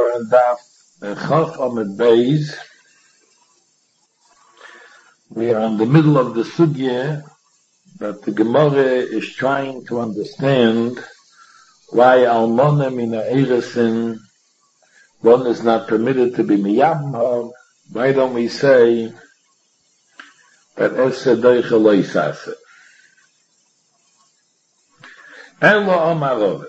are in Daf Chaf Amud Beis. We are in the middle of the sugya that the Gemara is trying to understand why Almona Mina Eresin, one is not permitted to be Miyabha. Why don't we say that Ese Deicha Loisase? Elo Amarove.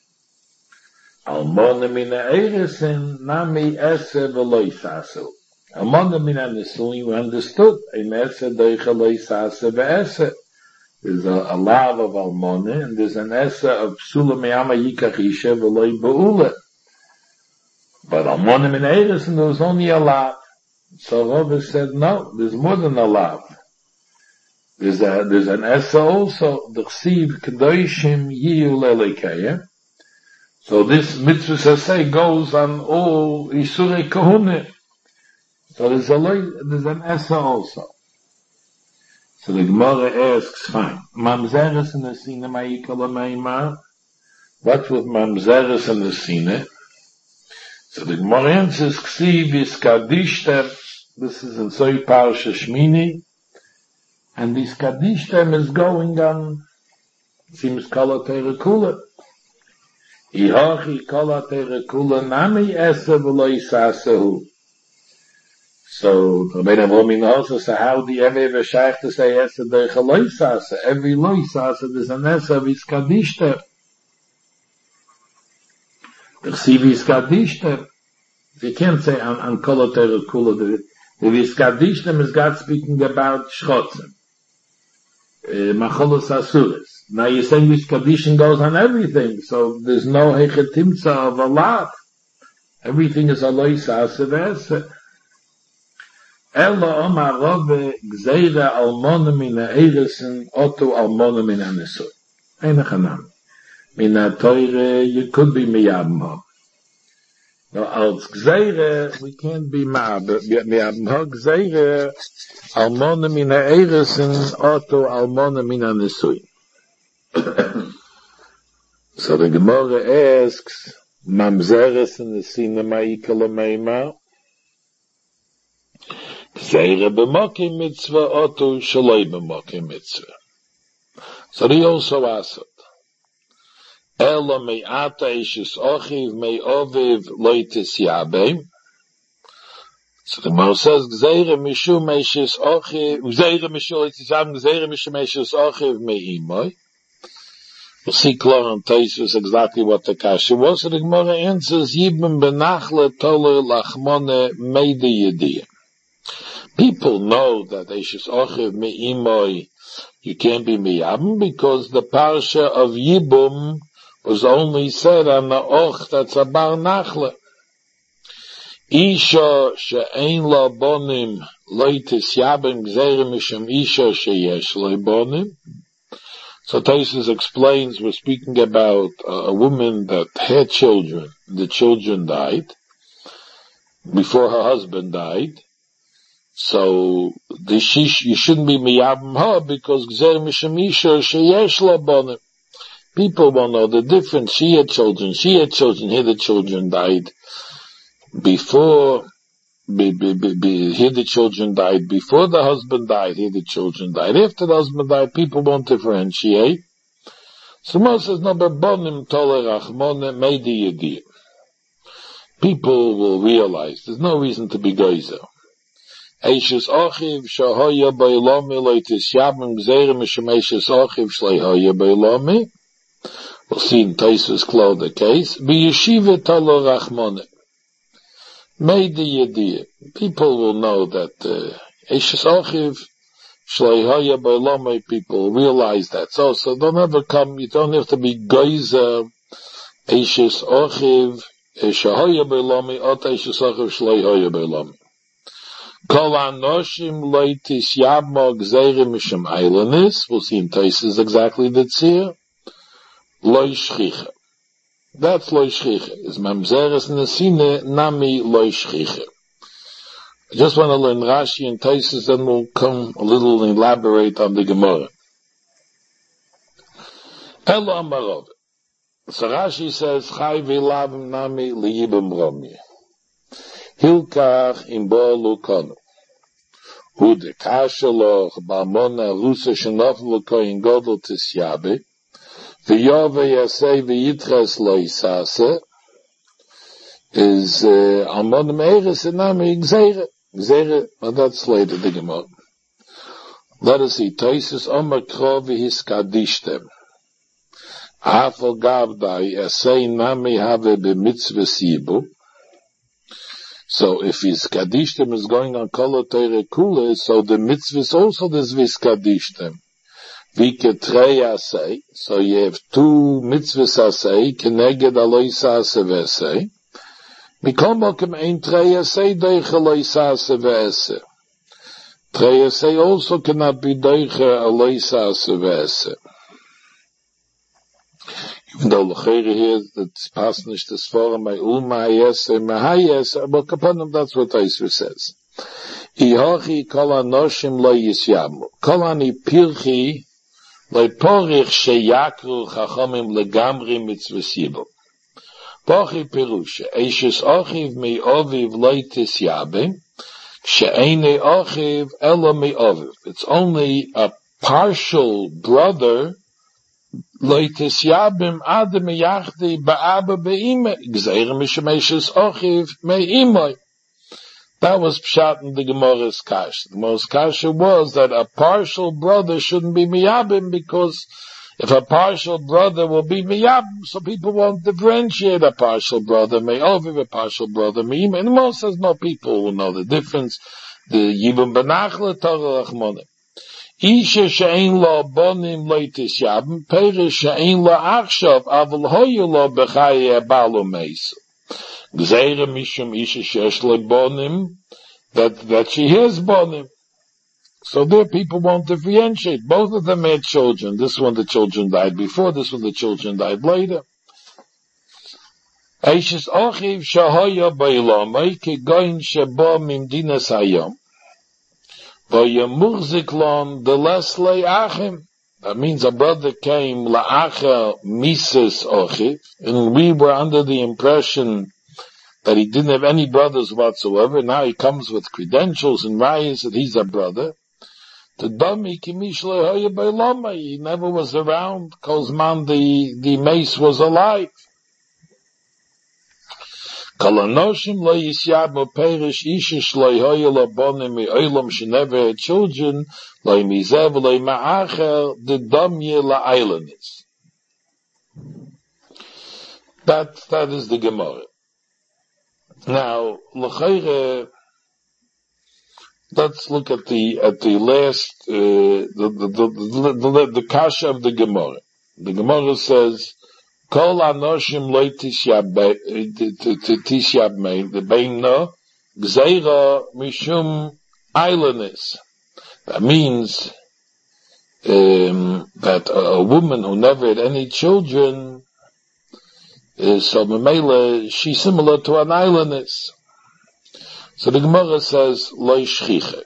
Almona Mina Eresin Nami Ese Veloisase. Almona Mina Nisui, we understood, Ein Ese Deicha Loisase Ve'ese. There's a lav of Almona, and there's an essa of Psula Me'ama Yikachisha V'loi Ba'ula. But Almona Min Eresin, there was only a lav. So Rava said, no, there's more than a lav. There's an essa also, the Chsiv Kedoshim Yiyu Lelekeya. So this mitzvah say goes on all Isurei Kahune. So there's an essa also. So the Gemara asks, fine, Mamzeres in the Sine Ma'ikala Meima. What's with Mamzeres in the Sine? So the Gemara answers, Ksiv is Kadishtem. This is in Soi Parsha Shmini. And this Kadishtem is going on, seems Kala Terekula. Ihachi Kala Terekula Nami Ese V'loi Sasehu. So, Rabbeinu Avromin also said, how do you ever shaykh to say Ese Deicha Loisase? Every Loisase, there's an Ese of Iskadishter. The Chsiv Iskadishter. You can't say on Kol Terekula, the Iskadishter is God speaking about Shchotzim. Macholos Asuris. Now you're saying Iskadishter goes on everything, so there's no Hechetimtza of a lot. Everything is a Loisase V'ese. Ella Omar Rove Gzeira Almona Mina Eresin Oto Almona Mina Nisui. Eine Chanam. Mina Teure, you could be Miyabha. No, als Gzeira, we can't be Miyabha. Gzeira Almona Mina Eresin Oto Almona Mina Nisui. So the Gemara asks, Mamzeres in the Sine Ma'ikala Meima. Zeire b'mokim mitzvah otu shaloi b'mokim mitzvah. So he also asked, Elo me'ata ishis ochiv me'oviv loitis yabeim. So the Gemara says, Zeire mishum ishis ochiv, Zeire mishum loitis yabeim, Zeire mishum ishis ochiv me'imoi. We'll see clear on Taisus exactly what the kasha was. So the Gemara answers, Yibim benachle toler lachmone meide yediyah. People know that Eishes Ochiv Me'imoi, you can't be Miyabim, because the parsha of Yibum was only said on the Och that's a Bar Nachle. Isha she'ein la bonim loitis yabim gzeir misham Isha she'yesh la bonim. So Taisus explains, we're speaking about a woman that had children. The children died before her husband died. So you shouldn't be miyabim ha because gzer misham isha sheyesh la bonim. People won't know the difference. She had children. Here the children died before. Here the children died before the husband died. Here the children died after the husband died. People won't differentiate. So Moses number bonim toler achmone meidi yediyah. People will realize there's no reason to be geyser. Eishes Ochiv Shahoya Bailomi Leitis Yabim Gzeir Mishum Eishes Ochiv Shleihoya Bailomi. We'll see in Taisus Klo the case. B'yeshiva Tolo Rachmone. Meide Yediyah. People will know that Eishes Ochiv Shleihoya Bailomi, people realize that. So don't ever come, you don't have to be geyser. Eishes Ochiv Shahoya Bailomi Ot Eishes Ochiv Shleihoya Bailomi. Kol anoshim loitis yabmo gzeire misham eilanis. We'll see in Taisus exactly the tzir. Loi shchicha. That's loi shchicha. Is mamzeres nesine nami loi shchicha. I just want to learn Rashi and Taisus, then we'll come a little elaborate on the Gemara. Elo amarov. So Rashi says, Chai v'lavim nami liyibim romi. Hilkach im Bolu Konu. Hu de Kasheloch Balmona Russe Shenoflu Koin Godel Tisyabe, V'yove Yasei V'yitches Lo Yisase, is Almon Meiris Enami Gzeire. Gzeire, well that's later the Gemara. Let us see, Toises Omer Krovi Hiskadishtem. Afal Gavdai Yasei Nami Have B'mitzvah Sibu. So if his Kadishtem is going on Kol Teire Kule, so the mitzvahs also there's Viskadishtem. Vike Trei Asei, so you have two mitzvahs Asei, Keneged Aloi Sase Vesei. Mikol Mokem Ein Trei Asei Deiche Aloi Sase Vese. Trei Asei also cannot be Deiche Aloi Sase Vese. Even though L'cheire here, it's past nicht das Forum, my Hayese, but Kapanim, that's what Taisver says. Ihochi kol anoshim lo yisyamu. Kol ani pirchi, lo porich sheyakru chachomim legamri mitzvesibu. Pochi pirusha, eishes ochiv mi oviv lo tisyabe, she'ene ochiv elo mi oviv. It's only a partial brother Leitis Yabim Adam Yachdi Ba'aba Be'ime Gzeire Mishemeshes Ochiv Me'imoy. That was Pshat in the Gemara's Kasha. The Gemara's Kasha was that a partial brother shouldn't be Miyabim, because if a partial brother will be Miyabim, so people won't differentiate a partial brother Me'oviv, a partial brother Me'ime. And most says no people will know the difference. The Yibum Benachla Torah Rachmonim. Isha she'ein lo bonim lo tisyabim, perish she'ein lo achshav, aval hoyu lo bechaye balu meisu. Gzeire mishum isha she'esh lo bonim, that she has bonim. So there people won't differentiate. Both of them had children. This one the children died before, this one the children died later. Eishes ochiv shahoya ba'ilomai, ke goin shebo mimdinas hayom. That means a brother came la'acha mises ochiv, and we were under the impression that he didn't have any brothers whatsoever. Now he comes with credentials and rayas that he's a brother. The dami kimish lehoya b'iloma, he never was around, cause man the mace was alive. Kalanoshim lo yisyabu perish ishish lo yoya lo bonim me'olam she never had children, lo mizev lo ma'acher, the damye la islandis. That is the Gemara. Now, l'cheire, let's look at the last, the kasha of the Gemara. The Gemara says, Kol anoshim lo tisyab mei, the beino, gzeira mishum islandis. That means, that a woman who never had any children, so memela, she's similar to an islandis. So the Gemara says, lo shchiche.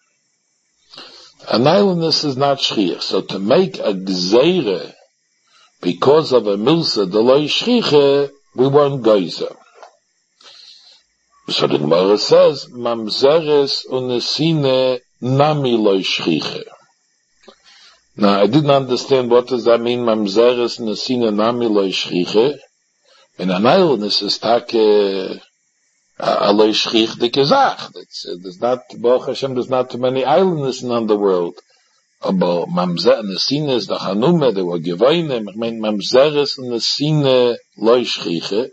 An islandis is not shchich. So to make a gzeira, because of a milsa, the lo yishchiche, we weren't geyser. So the Gemara says, mamzeres unesine nami lo yishchiche. Now, I didn't understand what does that mean, mamzeres unesine nami lo yishchiche. In an islandness is take a lo yishchich de kezach. There's not, Baruch Hashem, there's not too many islandness in the world. Aber Mamzer and the Sine is the Hanume, they were Geweine, I mean Mamzeres and the Sine lo yishchiche.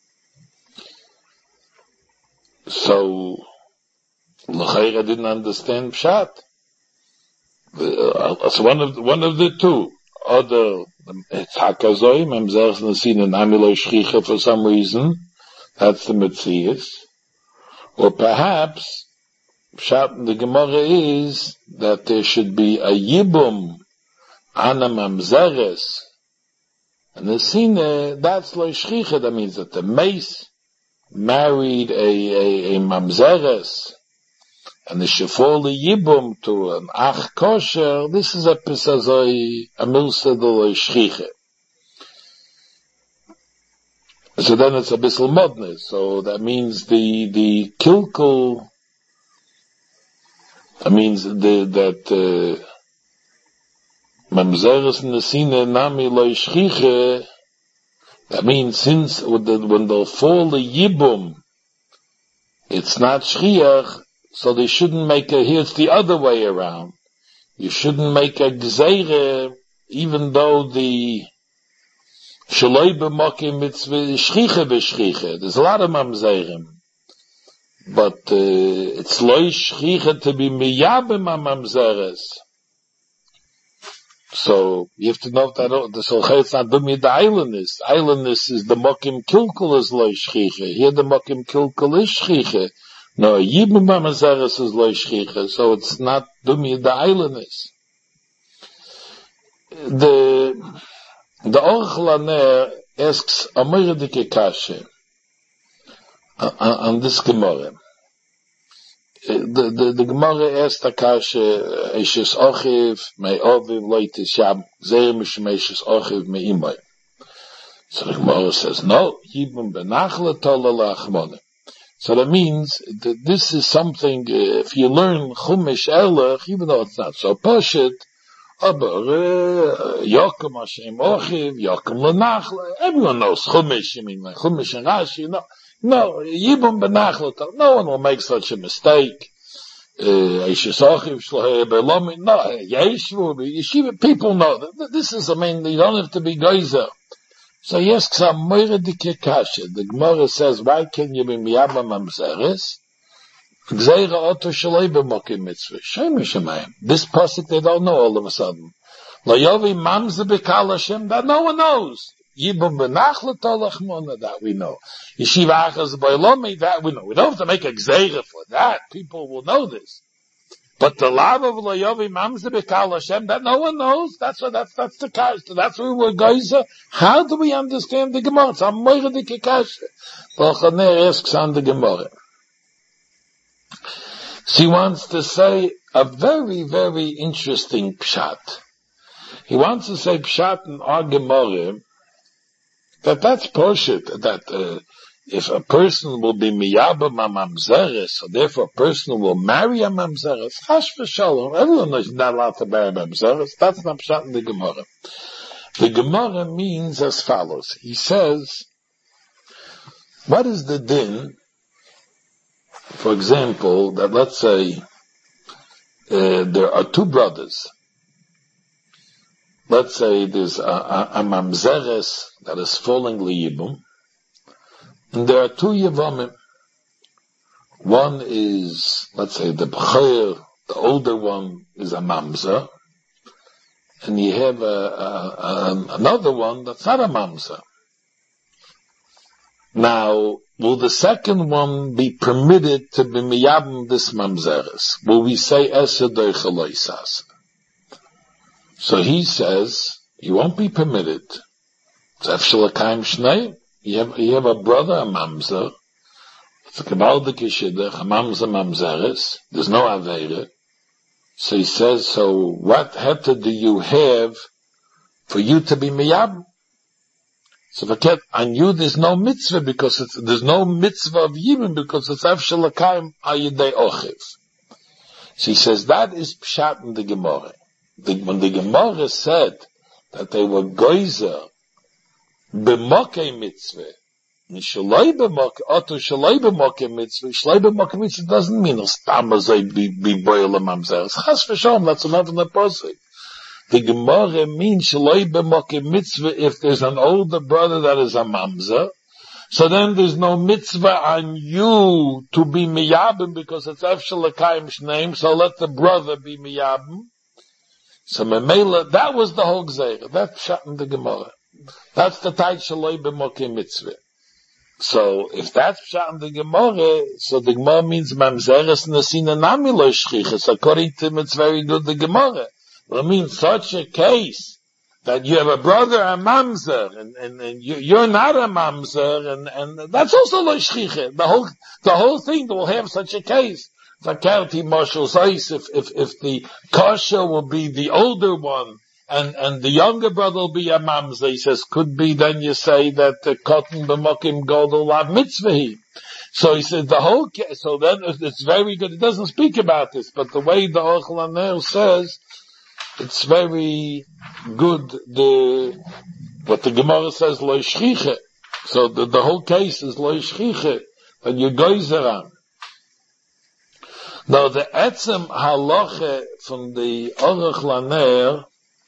So, l'cheire didn't understand Pshat. So one of the two. Other, it's Hakazoi, Mamzeres and the Sine nami lo yishchiche for some reason. That's the Metzias. Or perhaps, Pshat in the Gemara is that there should be a yibum ana mamzeres, and the sine, that's lo yishchiche. That means that the mace married a mamzeres, and the shefoli yibum to an ach kosher. This is a pisazoi a milsa de lo yishchiche. So then it's a bissel modness. So that means the kilkel, that means that mamzeres nesine nami lo shchiche, that means since when they'll fall the yibum, it's not shchiach, so they shouldn't make here it's the other way around. You shouldn't make a gzeire, even though the shaloi b'mokim mitzvah shchiche b'shchiche. There's a lot of mamzerim. But it's loy shchiche to be miyabim mamzeres. So you have to know that the solchet's not dumi the islandness. Islandness is the mokim kilkul is loy shchiche. Here the mokim kilkul is shchiche. No, yibim mamzeres is loy shchiche. So it's not dumi the islandness. The Orach Laner asks a Moiredike Kashe on this Gemara. The Gemara asks the Kashe, Eishes Ochiv, Mei Oviv, Loitis Yab, Zeir Mishmeishes Ochiv, Mei Imoy. So the Gemara says, no, Yibum Benachle Tola Lachmone. So that means that this is something, if you learn Chumash Erlech, even though it's not so Poshet, Yokem Hashem Ochiv, Yokem Lenachle. Everyone knows Chumash. I mean, like Chumash and Rashi. No, Yibum Benachle. No one will make such a mistake. Eishes Ochiv Shlohei Belomi. No, Yeshu, Yeshiva. People know. This is. I mean, you don't have to be geyser. So yes, some Moiredike Kashe. The Gemara says, why can you be miyabam mamzeres? This pasuk they don't know all of a sudden. That no one knows. That we know. Yeshiva Achaz B'Elomi, that we know. We don't have to make a gzeira for that. People will know this. But the love of Layovi Mamze B'Kal Hashem, that no one knows. That's the kasha. That's where we're geyser. How do we understand the Gemara? It's a Moiredike Kashe. Balchaner asks on the Gemara. She wants to say a very, very interesting pshat. He wants to say pshat in our Gemara that's poshet, that if a person will be miyabah mamzeres, so therefore a person will marry a mamzeres, chash v'shalom, everyone knows you're not allowed to marry a mamzeres. That's not pshat in the Gemara. The Gemara means as follows. He says, what is the din? For example, that let's say there are two brothers. Let's say there's a mamzeres that is falling liyibum, and there are two yavamim. One is, let's say, the b'chayr, the older one is a mamzer, and you have another one that's not a mamzer. Now, will the second one be permitted to be miyabim this mamzeres? Will we say eser doichaloisas? So he says, you won't be permitted. You have a brother, a mamzer. It's a kabaldik yeshidach, a mamzer mamzeres. There's no aveira. So he says, so what heta do you have for you to be miyabim? So on you there's no mitzvah there's no mitzvah of yibim because it's afshel l'kaim ayidei ochiv. So he says that is pshat in the Gemara. When the Gemara said that they were geyser b'mokei mitzvah, shaloi b'mokei mitzvah doesn't mean stamazay be boil a mamzeres. Chas v'shalom, that's enough in the pasuk. The Gemara means shaloi b'mokei mitzvah if there's an older brother that is a mamzer, so then there's no mitzvah on you to be miyabim because it's efshel l'kaim's name, so let the brother be miyabim. So Memela, that was the whole gzeira. That's pshat in the Gemara. That's the tait shaloi b'mokei mitzvah. So if that's pshat in the Gemara, so the Gemara means mamzeres nesina nami lo shchiches. According to him, it's very good the Gemara. Well, it means such a case that you have a brother, a mamzer, and you're not a mamzer, and that's also lo shchiche. The whole thing will have such a case. If the kasha will be the older one, and the younger brother will be a mamzer. He says, could be then you say that cotton b'mokim godel lav mitzvah. So he says so then it's very good. It doesn't speak about this, but the way the Ochel Aner says, it's very good. What the Gemara says, lo shchiche. So the whole case is lo shchiche, that you goizer on. Now the etzem halacha from the Ochel Aner,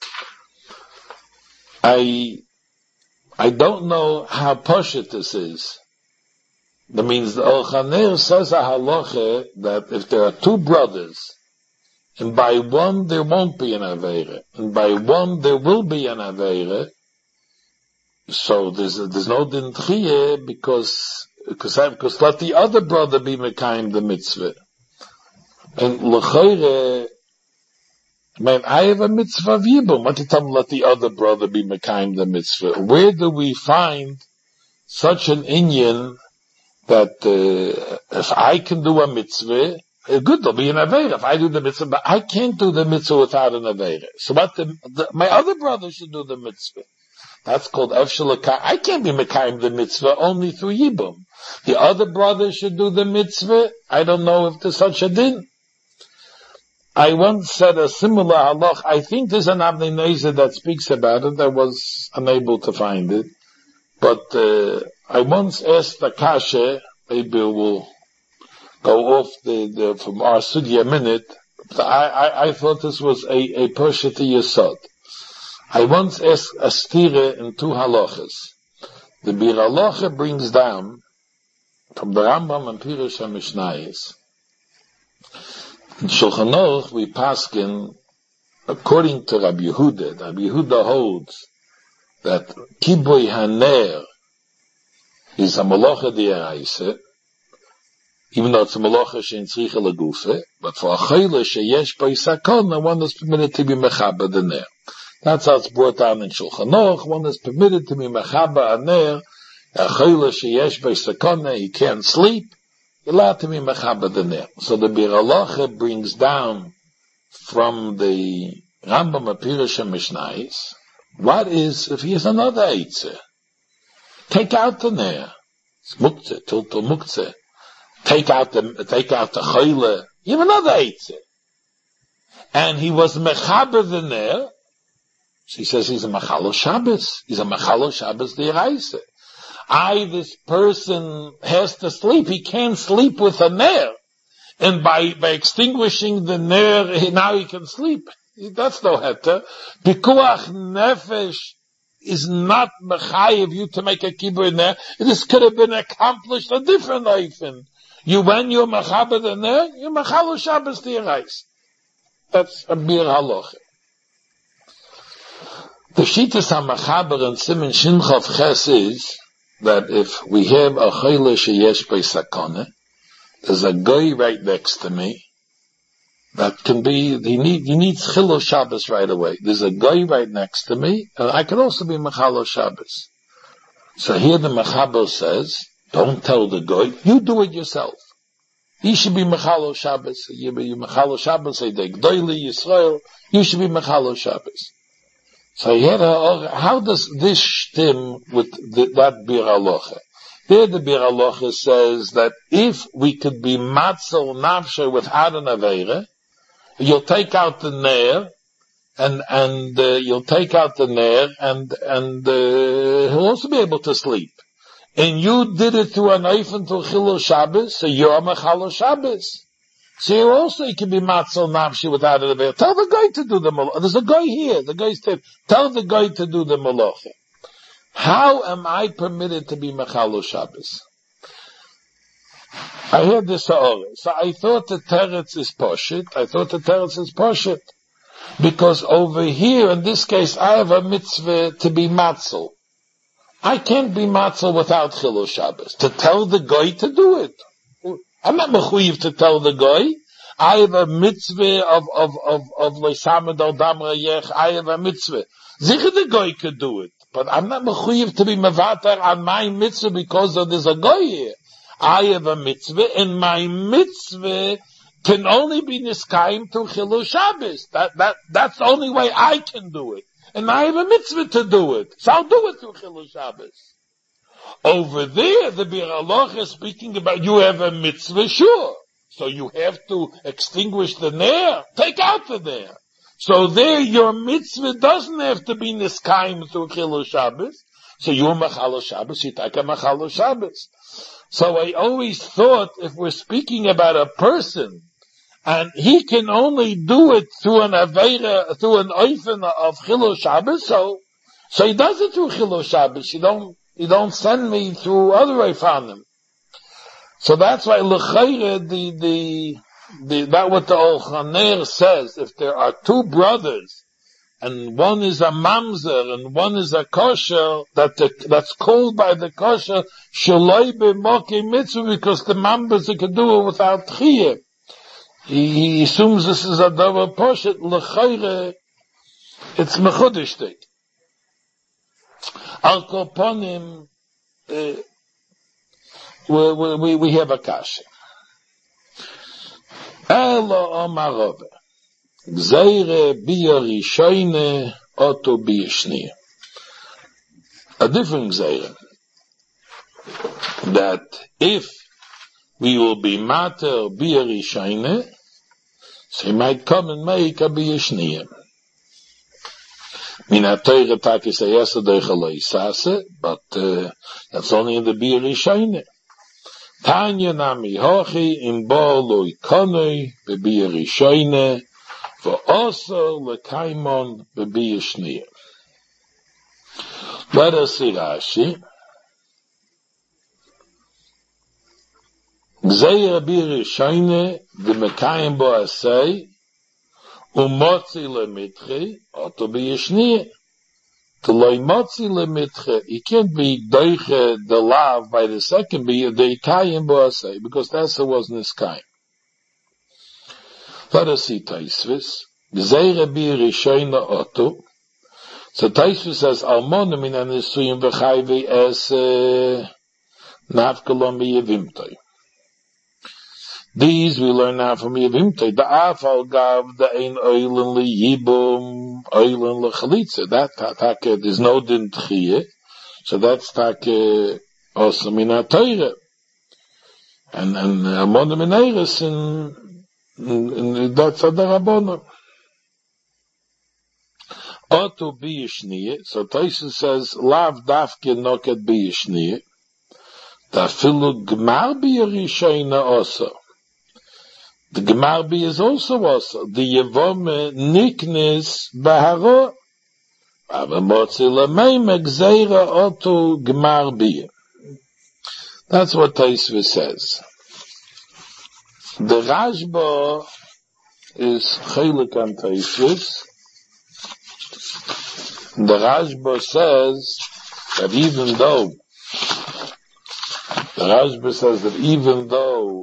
I don't know how poshut this is. That means the Ochel Aner says a halacha that if there are two brothers, and by one there won't be an Aveira, and by one there will be an Aveira, so there's no din tchiyeh because let the other brother be mekayim the mitzvah. And l'choire, I have a mitzvah of Yibum. What did let the other brother be mekayim the mitzvah? Where do we find such an inyan that if I can do a mitzvah, good, there'll be an Aveira if I do the mitzvah, but I can't do the mitzvah without an Aveira. So my other brother should do the mitzvah. That's called Efshalakah. I can't be mekayim the mitzvah only through Yibum. The other brother should do the mitzvah. I don't know if there's such a din. I once said a similar halach. I think there's an Avnei Nezer that speaks about it. I was unable to find it. But I once asked the kasha, maybe we'll go off from our sugya a minute. I thought this was a Pershah Yesod. I once asked a stira in two halachas. The Bir Halacha brings down from the Rambam and Pirush HaMishnayos. In Shulchan Aruch we paskin according to Rabbi Yehuda. Rabbi Yehuda holds that Kibui Haner is a Malacha D'Oraisa, even though it's a Malacha She'en Tzricha L'Gufa, but for a Chayla Sheyesh B'ei Sakona, one is permitted to be Mechaber the Ner. That's how it's brought down in Shulchan Aruch. One is permitted to be Mechaber a Ner, a Chayla Sheyesh B'ei Sakona, he can't sleep, you're allowed to be Mechaber the Ner. So the Bir Halacha brings down from the Rambam Pirush HaMishnayos, what is if he has another Eitzah? Take out the Ner. It's Muktzeh, Tiltul Muktzeh. Take out the Chayla. You have another Eitzah. And he was Mechaber the Ner. She says he's a Machalo Shabbos. He's a Machalo Shabbos D'Oraisa. This person has to sleep. He can't sleep with a Ner. And by extinguishing the Ner, now he can sleep. That's no heter. Pikuach Nefesh is not mechayev you to make a kibbur in there. This could have been accomplished a different oifen. When you're mechaber the ner, you're mechalo Shabbos D'Oraisa. That's a Bir Halacha. The Shittas HaMachaber and Siman Shinchav Ches is that if we have a Chayla Sheyesh B'ei Sakona, there's a guy right next to me that can be, he needs Chilo Shabbos right away. There's a guy right next to me, and I can also be Mechalo Shabbos. So here the Mechaber says, don't tell the guy, you do it yourself. He should be Mechalo Shabbos. You be Mechalo Shabbos, say the Gdoili Yisrael, you should be Mechalo Shabbos. So here, how does this stem with that Bir Halacha? There the Bir Halacha says that if we could be Matzel Nafshe without an Aveira, you'll take out the Ner, and you'll take out the Ner, and he'll also be able to sleep. And you did it through an Eifen to Chilo Shabbos, so you're a Mechalo Shabbos. So you also can be Matzel Nafshi without an Aveira. Tell the guy to do the Malacha. There's a guy here, the guy said, tell the guy to do the Malacha. How am I permitted to be Mechalo Shabbos? I heard this ha'orah. So I thought the teretz is poshit. Because over here, in this case, I have a mitzvah to be matzel. I can't be matzel without Chilo Shabbos. To tell the guy to do it. I'm not mechuyev to tell the guy. I have a mitzvah of leisamed al dam rayech. I have a mitzvah. Zicher the guy could do it. But I'm not mechuyev to be mevater on my mitzvah because there's a guy here. I have a mitzvah, and my mitzvah can only be niskayim to Chilo Shabbos. That's the only way I can do it. and I have a mitzvah to do it. So I'll do it through Chilul Shabbos. Over there, the Bir Allah is speaking about you have a mitzvah, sure. So you have to extinguish the ner, take out the ner. So there your mitzvah doesn't have to be niskaim through Chilul Shabbos. So you're Machal Shabbos, you take a Machal Shabbos. So I always thought if we're speaking about a person, and he can only do it through an Aveira, through an Oifen of Chilul Shabbos, so he does it through Chilul Shabbos. You don't send me through other Oifanim. So that's why L'chayre, that what the Olchaner says, if there are two brothers, and one is a mamzer, and one is a kosher, that's called by the kosher, shaloi b'mokei mitzvah, because the mamzer can do it without tchiyah. He assumes this is a davar poshet, l'chayre, it's mechudishtik. Al koponim, we have a kasha. Elo omarove. Gzeire biya rishoyne oto biya shniya. A different gzeire. That if we will be mater biya rishoyne, so he might come and make a biya shniya. Mina teure takis ayasa doichaloi sase, but that's only in the biya rishoyne. Tanya nami hochi in bo lo ikonoi bebiya rishoyne v'oso lekaimon bebiya shniya. Let us see Rashi. Gzeir biya rishoyne v'mekayim bo asay umotzi lemitchi oto biya shniya. To loy motzi lemitche, he can't be doiche the lav by the second be the Ikayim boasei, because that's wasn't his kaim. Let us see Taisvis. Gzeire bi rishoyna oto. So Taisvis says, Almonim in anisuyim v'chayvi es nafkalom b'yevimtoi. These we learn now from Yevimtoi. The afal gav the ein oilen li yibum oilen le chalitza. That take there's no din tchiyeh, so that's take also mina teire. And amon mineiris in that's a darabona. Oto biyishniye. So Taisa says lav dafke noket biyishniye. Da filu gmar biyarishoyna also. The Gemarbi is also the Yevome Niknis Baharo Avamotzi Lameim Gzeira Oto Gemarbi. That's what Taisva says. The Rashba is Chelik on Taisvis. The Rashba says that even though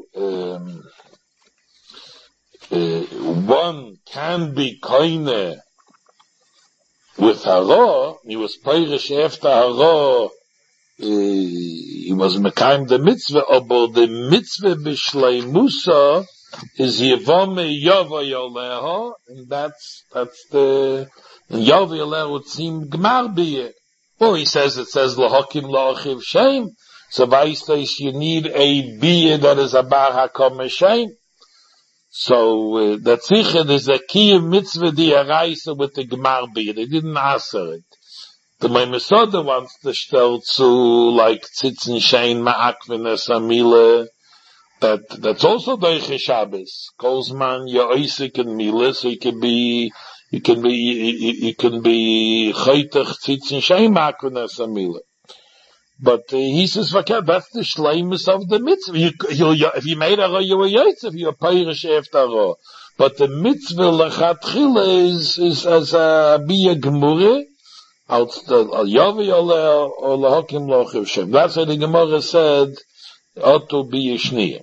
one can be koine with haro, he was peirish after haro, he was mekayim the mitzvah, but the mitzvah b'shlei musa is yevome yova yoleho, and that's the yova yoleho would seem gmar b'yeh. Well, it says lahakim la'achiv shem, so vaistais you need a b'yeh that is a bar hakom shem. So the tzichet is a kiyum mitzvah di araisa with the gemar biyah. They didn't answer it. The Maimesoda wants to stel zu like tzitzin shein ma'akvin esamile. That's also doiche Shabbos. Kolzman yoisik and mile, so you can be chaytach tzitzin shein ma'akvin esamile. But he says, that's the shleimus of the mitzvah. If you made a roh, you were yotzef, you're peirish after roh. But the mitzvah lechatchila is as a biya gemure, al yovi or lahakim lochiv shem. That's what the Gemara said, oto biya shniyah.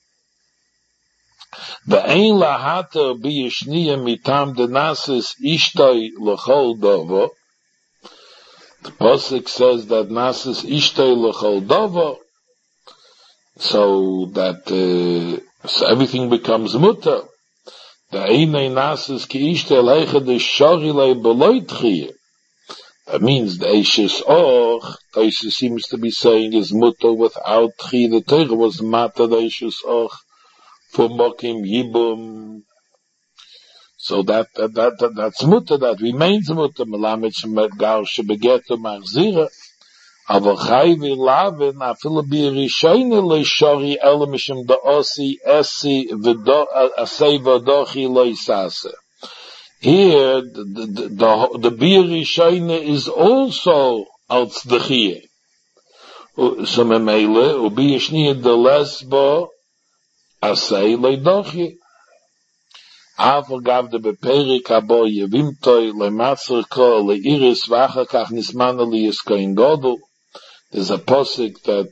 Ve'ein lahata biya shniyah mitam denasis ishtoi lechol dovo. The Pasuk says that Nasis Ishtoi L'chol Dovo, so that so everything becomes mutter. The Einei Nasis Ki Ishtoi Leicha De Shorilei Beloi Tchiyeh. That means the Eishes Och, Taisa seems to be saying, is mutter without Chi. The Torah was matter the Eishes Och for Mokim Yibum. So that's mutter, that remains mutter. Melamed Shemegar Shebegetu Machzira. Aber Chai V'Laven Afilu B'Rishayne Leishori Elamishim Da'osi Esi Asei V'Dochi Loisase. Here, the B'Rishayne is also als the Chiyeh. So Memele, U'B'Yishniye de Lesbo Asei Leidochi. Afal gav de beperik abo Yevimtoi Leimatzer Ko Leiris V'Achakach Nismana Liyis Koin Godel. There's a posik that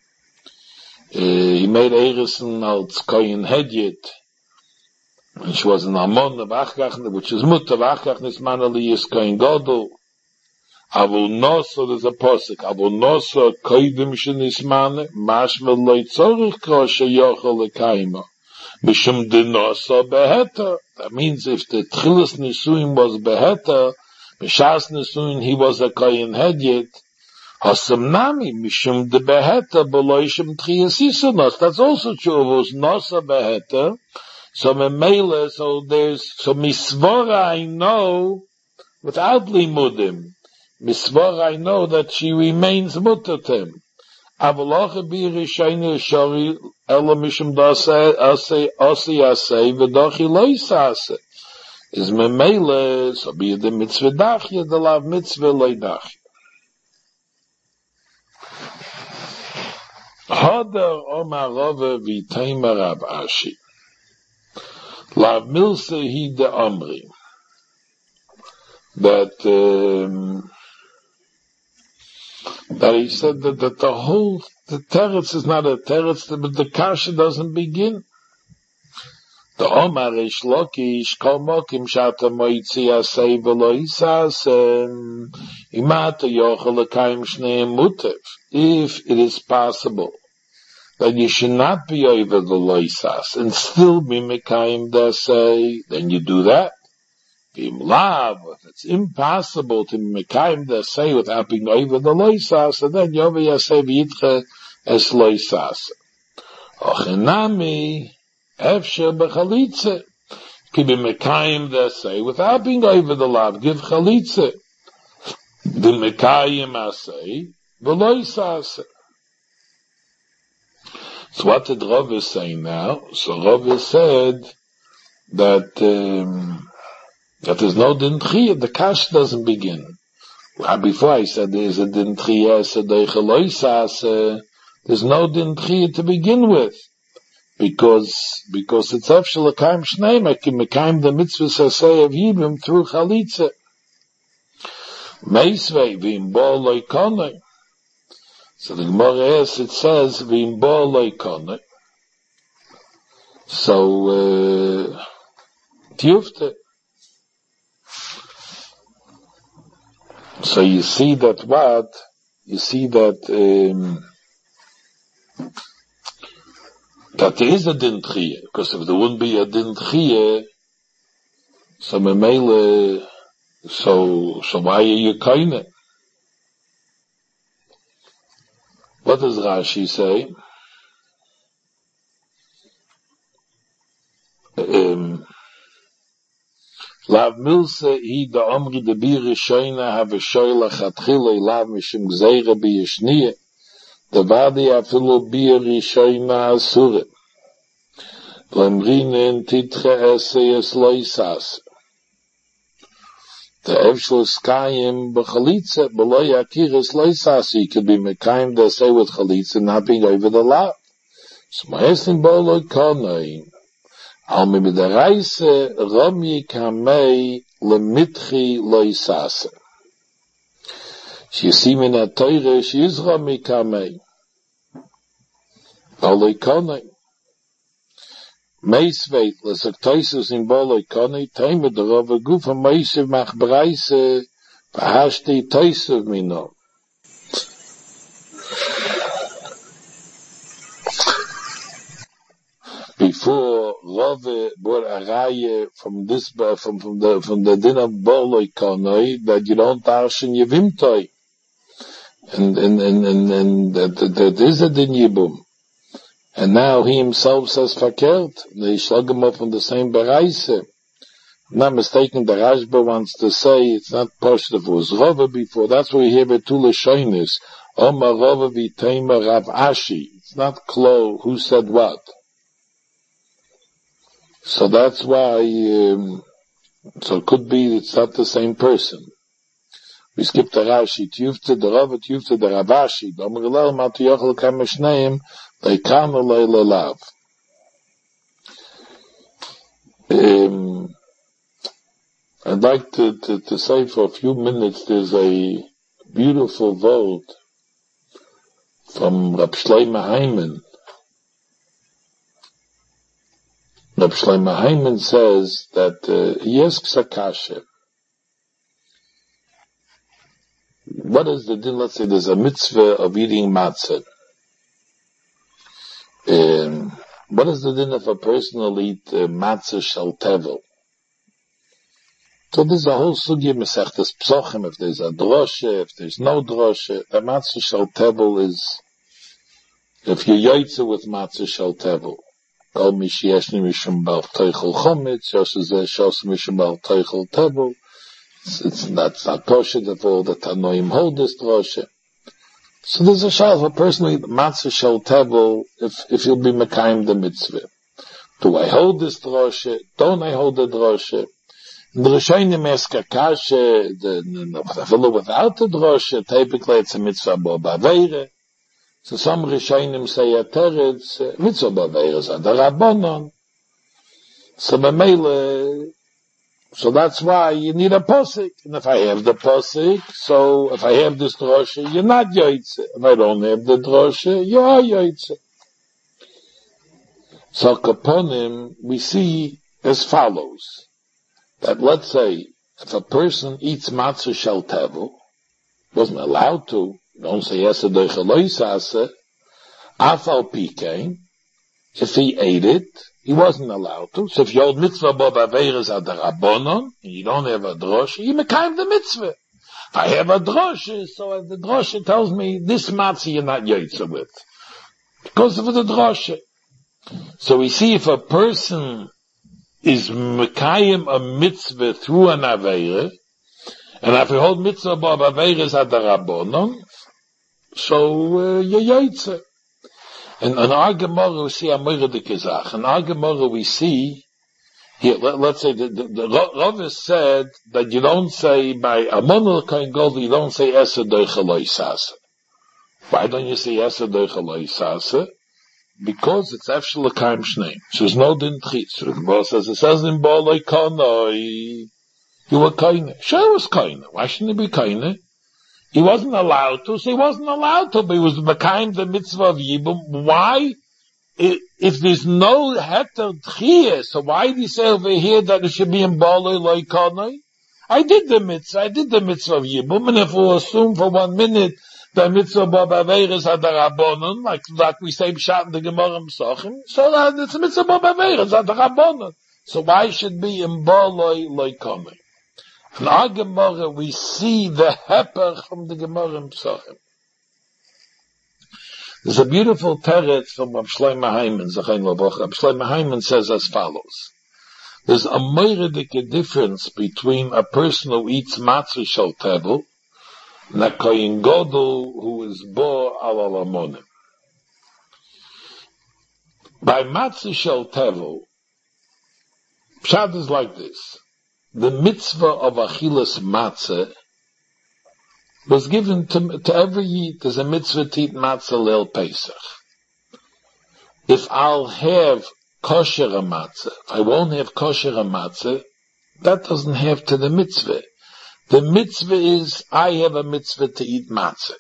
he made Erison als Koyin Hedjit, and she was an Amon of Achkach, which is Mutter of Achkach Nisman Aliyis Koyin Godel. Avul Noso, there's a posik, Avul Noso Koidim Shenismane, Mashma Loi Tzorich Ko Sheyochel Lekaima, Mishum De Noso Beheta. That means if the Tchilas Nisuin was Beheta, Mishas Nisuin he was a Koyin Hedjit, Hasamnami mishum de beheta beloishim tchiyasisanos. That's also true. It was nosa beheta. So memele, so misvora I know without limudim. Misvora I know that she remains mutatim. Avalocha b'yirishayne shari ela mishum dase ase v'dochi loisase. Is memele, so be the mitzvah dachya, the lav mitzvah loidachya. Hadar Omar Rava v'Taimer Rab Ashi. Lav Milse hi de Omri. That he said that the teretz is not a teretz, but the kasha doesn't begin. The Omar Ish Lokish Kol Mokim Shata Moitzi Asei V'Lo Isas Imata Yochel L'Kayim Shneim Mutev. If it is possible that you should not be over the loisas and still be mekayim dasei, then you do that. If it's impossible to be mekayim dasei without being over the loisas, and then yover yasei v'yitche es loisas. Ochenami efsher b'chalitze. Can be mekayim dasei without being over the lav. Give chalitze. The mekayim asei v'loisas. So what did Rava say now? So Rava said that there's no din tchiyah, the kash doesn't begin. Before I said there's a din tchiyah, there's no din tchiyah to begin with. Because it's afshel l'kaim shneim, I can mekayim the mitzvah sasei of Yibim through chalitza. Meisvei v'im bo loikonei. So the Gemara asks, it says, V'im bo loikone. So, tiyufte. So you see that what? You see that, that there is a din tchiyah. Because if there wouldn't be a din tchiyah, so memele, so why are you koine? What does Rashi say? Lav milse hi da omri de bire shoyna have shoyla chatchile lav mishim gzeire biyishniye da vadi afilu bire shoyna asure lemrinen titche esse es loisas the evshel skayim b'chalitze beloy akiris loisas. He could be mekayim to say with chalitze not being over the lav. So ma'esim bo loikonei al mimidaraise romi kamei lemitchi loisase. She see min ha-Torah, she is romi kamei al loikonei. Meisveit, lesok toisus in bo loikonei, teime de rova gufa meisiv mach breise v'hashti toisus mino. before Rove brought a raya from this, from the din of Boloi Konoi, that you don't darshan Yevimtoi. And that is a din Yibum. And now he himself says fakert. They slug him up on the same Bereise. If I'm not mistaken, the Rashba wants to say it's not Poshta, if it was Rove before. That's where we hear Betula Shoinis. Oma Rove Vitema Rav Ashi. It's not Klo who said what. So that's why, so it could be it's not the same person. We skip the Rashi, Tiyufte the Rava, Tiyufte the Ravashi, Domerlel Matiyochel Kameshneim, they kanu leilelav. I'd like to say for a few minutes, there's a beautiful vote from Rab Shlomo Hyman. Rab Shlomo Hyman says that he asks a kasha. What is the din? Let's say there's a mitzvah of eating matzah. What is the din if a person will eat matzah shel tevel? So there's a whole sugya mesechtes psochim, if there's a droshe, if there's no droshe. The matzah shel tevel is, if you yoytze with matzah shel tevel. Kol mi sheyeshni mishum bal teichel chometz, yoshezeh shos mishum bal teichel tevel. It's not kosher that all the Tanoim hold this droshe. So there's a shal, if a person eat matzah shel tevel, if you'll be mekayim the mitzvah. Do I hold this droshe? Don't I hold the droshe? The Rishonim ask a kasha, the fellow without the droshe, typically it's a mitzvah b'aveire. So some Rishonim say a teretz, mitzvah b'aveire is a rabbanon. So so that's why you need a posik. And if I have the posik, so if I have this droshe, you're not yoytze. If I don't have the droshe, you are yoytze. So kaponim, we see as follows. That let's say, if a person eats matzah shel tevel, wasn't allowed to, don't say yes, afal pikein, if he ate it, he wasn't allowed to. So if you hold mitzvah bo b'aveiros ad rabbanon, and you don't have a droshe, you mekayim the mitzvah. If I have a droshe, so the droshe tells me this matzah you're not yoytze with. Because of the droshe. So we see if a person is mekayim a mitzvah through an aveira, and if you hold mitzvah bo b'aveiros ad rabbanon, so you're yoytze. And in our Gemara we see a moiridik izach. In our Gemara we see, here, let's say, the Rav said that you don't say, by Amonel Kohen Gadol, you don't say Eser Doicha Lo Yisase. Why don't you say Eser Doicha Lo Yisase? Because it's actually a Kaim Shneim. So there's no din tchitz. The Gemara says, it says in Boloi Konoi, you were Koine. Sure it was Koine. Why shouldn't it be Koine? He wasn't allowed to, so he wasn't allowed to, but he was mekayim the mitzvah of Yibum. Why? If there's no heter tchiyah, so why did he say over here that it should be in Boloi Lo Konoi? I did the mitzvah of Yibum, and if we'll assume for 1 minute the mitzvah bo b'aveiros ad rabbanon, like we say Pshat in the Gemara Psochim, so that it's a mitzvah bo b'aveiros ad rabbanon. So why should be in Boloi Lo Konoi? In our Gemara, we see the heper from the Gemara in Psochim. There's a beautiful teretz from Rab Shlomo Hyman, Zachayin Lavoch. Rab Shlomo Hyman says as follows. There's a moiridik difference between a person who eats matzah shel tevel and a Kohen Gadol who is bo al alamonim. By matzah shel tevel, pshat is like this. The mitzvah of achilas matzah was given to every Yid. There's a mitzvah to eat matzah leil Pesach. If I'll have kosher matzah, if I won't have kosher matzah, that doesn't have to the mitzvah. The mitzvah is, I have a mitzvah to eat matzah.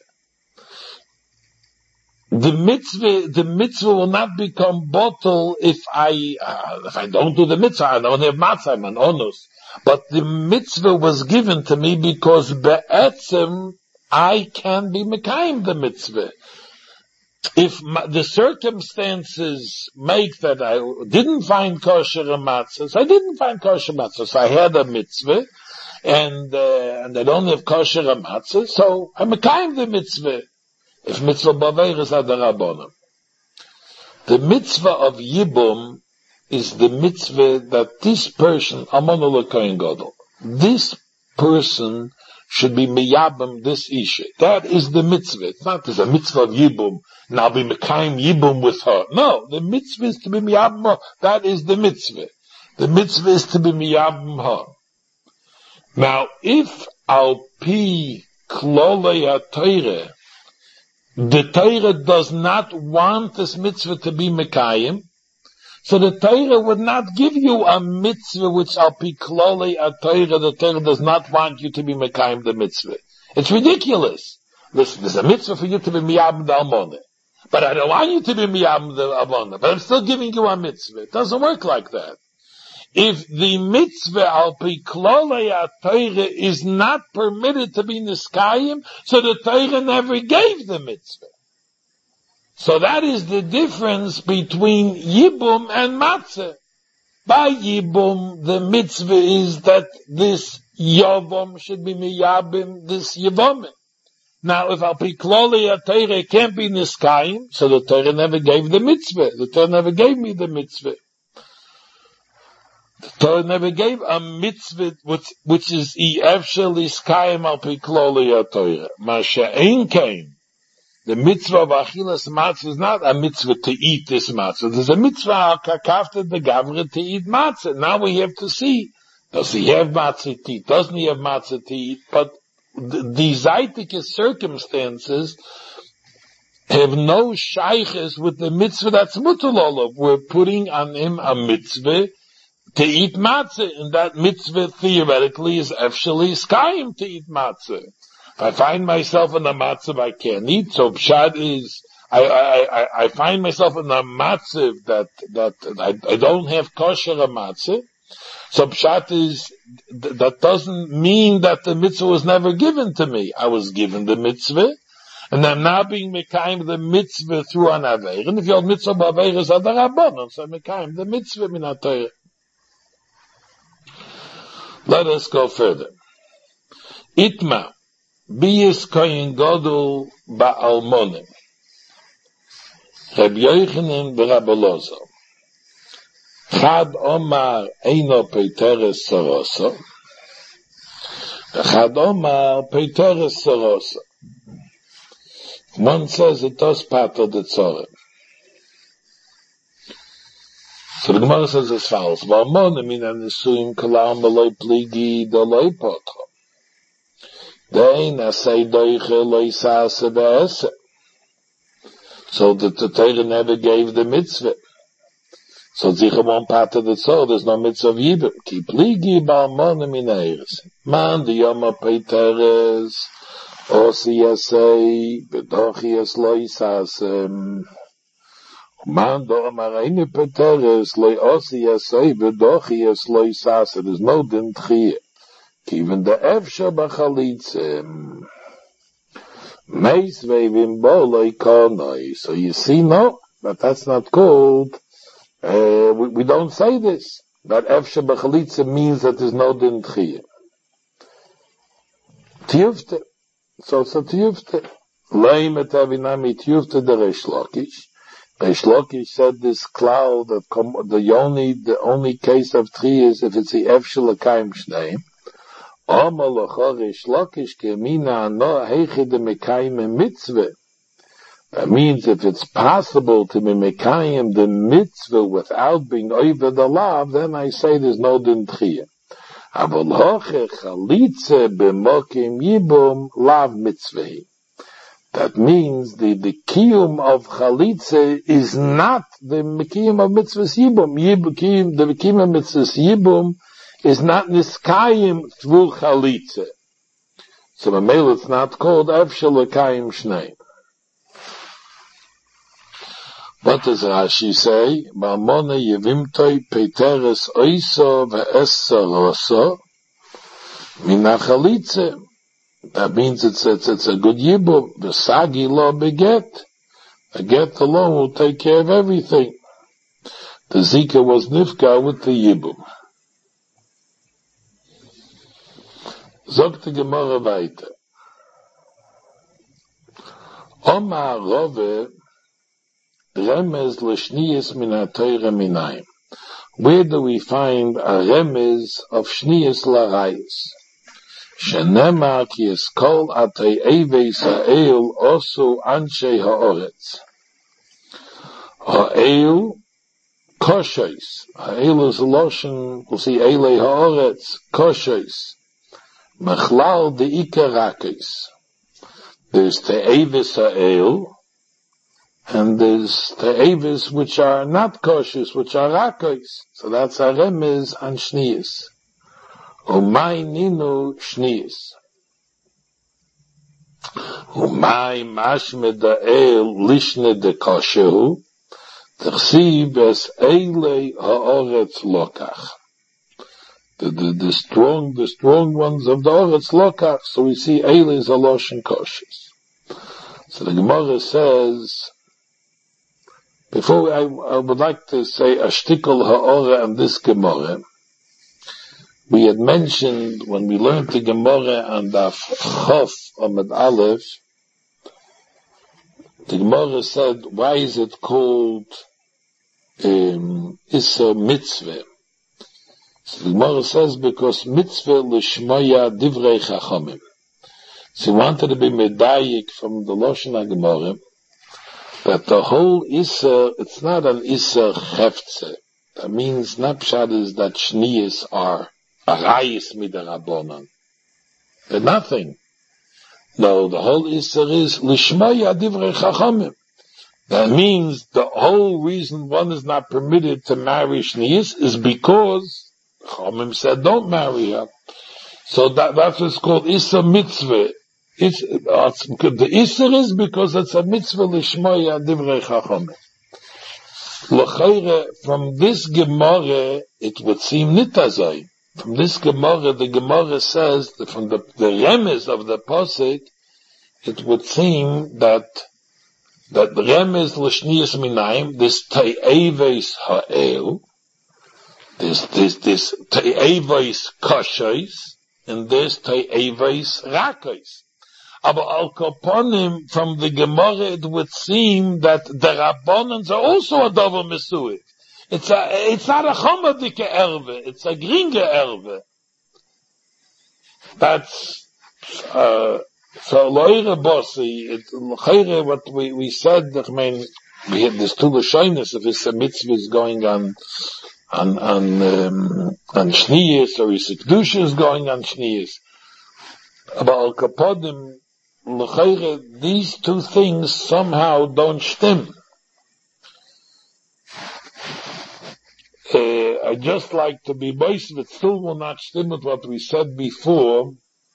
The mitzvah will not become bottle if I don't do the mitzvah. I don't have matzah, I'm an onus. But the mitzvah was given to me because be'etzem I can be mekayim the mitzvah. if the circumstances make that I didn't find kosher matzahs, I didn't find kosher matzahs. So I had a mitzvah, and I don't have kosher matzahs, so I'm mekayim the mitzvah. If mitzvah b'aveir is adarabonam. The mitzvah of Yibum is the mitzvah that this person, Amon Kohen Gadol, this person should be miyabim this isha. That is the mitzvah. It's not there's a mitzvah of Yibum, and I'll be mekayim Yibum with her. No, the mitzvah is to be miyabim her. That is the mitzvah. The mitzvah is to be miyabim her. Now, if al pi klolei ha-Torah, the Torah does not want this mitzvah to be mekayim, so the Torah would not give you a mitzvah which al pi klolei ha-Torah, the Torah does not want you to be mekayim the mitzvah. It's ridiculous. Listen, there's a mitzvah for you to be miyabim the almonah, but I don't want you to be miyabim the almonah, but I'm still giving you a mitzvah. It doesn't work like that. If the mitzvah al pi klolei ha-Torah is not permitted to be niskayim, so the Torah never gave the mitzvah. So that is the difference between Yibum and Matzah. By Yibum, the mitzvah is that this Yavam should be miyabim, this Yavamim. Now, if al pi klolei ha-Torah can't be niskayim, so the Torah never gave the mitzvah. The Torah never gave me the mitzvah. The Torah never gave a mitzvah which is efshel iskayim al pi klolei ha-Torah. Masha ein kain. The mitzvah of achilas matzah is not a mitzvah to eat this matzah. There's a mitzvah al kakafta de gavra to eat matzah. Now we have to see, does he have matzah to eat? Doesn't he have matzah to eat? But the zaitik circumstances have no shayches with the mitzvah that's mutal olav. We're putting on him a mitzvah to eat matzah, and that mitzvah theoretically is efsheli skayim to eat matzah. If I find myself in a matzah I can't eat, so pshat is, I find myself in a matzah that I don't have kosher matzah, so pshat is, that doesn't mean that the mitzvah was never given to me. I was given the mitzvah, and I'm now being mekayim the mitzvah through an aveir, and if your mitzvah b'aveir is adarabbanan, so I'm mekayim the mitzvah min ha-Torah. Let us go further. Itma, biyis kohen gadol ba'almonim. Reb Yochanan v'Rab Elazar. Chad omar eino peiteres sorosa. Chad omar peiteres sorosa. One says it does pater the tzorah. So the Gemara says as follows: V'almonim min ha-nisuim kalam v'loi pligi d'loi potro. Dein asay doiche loi sase be'ese. So that the Torah never gave the mitzvah. So zicha won't pater the tzorah. There's no mitzvah of Yibum. Ki pligi b'almonim min ha-eres. Man di yoma peiteres osi asay v'dochi es loi sase. Man do amareine peteres loy osi yasei v'dochi es loy sase. There's no din tchiyah. Even the efsha b'chalitze meis ve'vim bo loy konoi. So you see, no, but that's not called, we don't say this. That efsha b'chalitze means that there's no din tchiyah. Tiyufte. So tiyufte. Leim et avinami tiyufte de Reish Lakish. Reish Lakish said this cloud that the only case of three is if it's the efshel akaim shneim. Amar l'cha Reish Lakish kemina ano heiche de mekayim mitzvah. That means if it's possible to be mekayim the mitzvah without being over the lav, then I say there's no din tchiyah. Aval hoche chalitze b'mokim yibum lav mitzvahi. That means the kiyum of chalitze is not the kiyum of mitzvahs yibum. The kiyum of mitzvahs yibum is not niskayim through chalitze. So the male it's not called efshel lekayim shneim. What does Rashi say? Mamone yevimtoi peiteres oiso ve'esa roso mina chalitze. That means it's a good yibum. The sagi lo beget. A get alone will take care of everything. The Zika was nifka with the Yibum. Sagt die Gemara weiter. Oma Rove Remez l'Shniyas min ha-Torah minayim. Where do we find a remez of Shniyas l'Arayis? Shenemar ki es kol atei eveis ha'el osu anshei ha'oretz. Ha'el kosheis. Ha'el is a lotion, we'll see elei ha'oretz, kosheis. Mechlal de'ika rakis. There's te'evis ha'el, and there's te'evis which are not kosher, which are rakis. So that's a remez on Shniyas. Umay ninu Shniyas. Umay mashme da'el lishne de koshehu, t'chsiv es eilei ha'oretz lokach. The strong ones of the Oretz Lokach. So we see Eile is a Loshen Koshes. So the Gemara says, before I would like to say a shtickle ha'ora on this Gemara. We had mentioned when we learned the Gemara on the Chof Amud Aleph, the Gemara said, why is it called Issa Mitzvah? So the Gemara says, because mitzvah l'shmoya divrei chachamim. So he wanted to be medayik from the Loshen HaGemara, that the whole Isser, it's not an Isser Heftze. That means, Napshad is that Shniyas are arayis midarabonan. They're nothing. No, the whole Isser is l'shmoya divrei chachamim. That means the whole reason one is not permitted to marry Shniyas is because Chomim said, don't marry her. So that's what's called Issa Mitzvah. The Issa is because it's a Mitzvah Lishmoya Divrei Chachomim. L'chayre, from this Gemara, it would seem nitazai. From this Gemara, the Gemara says, from the remez of the Pasuk, it would seem that the remez L'shniyas minayim, this Te'eves ha'el, this te'eves kosheis, and this te'eves rakos. Aber al kaponim, from the Gemara, it would seem that the Rabbanans are also a davar mesuit. It's not a chomadike erve, it's a gringe erve. That's, so loire bossi, what we said, I mean, we had this two lashonis, if it's a mitzvah is going on Shniyas, or his Kedusha is going on Shniyas. But al kapodim, l'chayre, these two things somehow don't stem. I just like to be moist, but still will not stem with what we said before.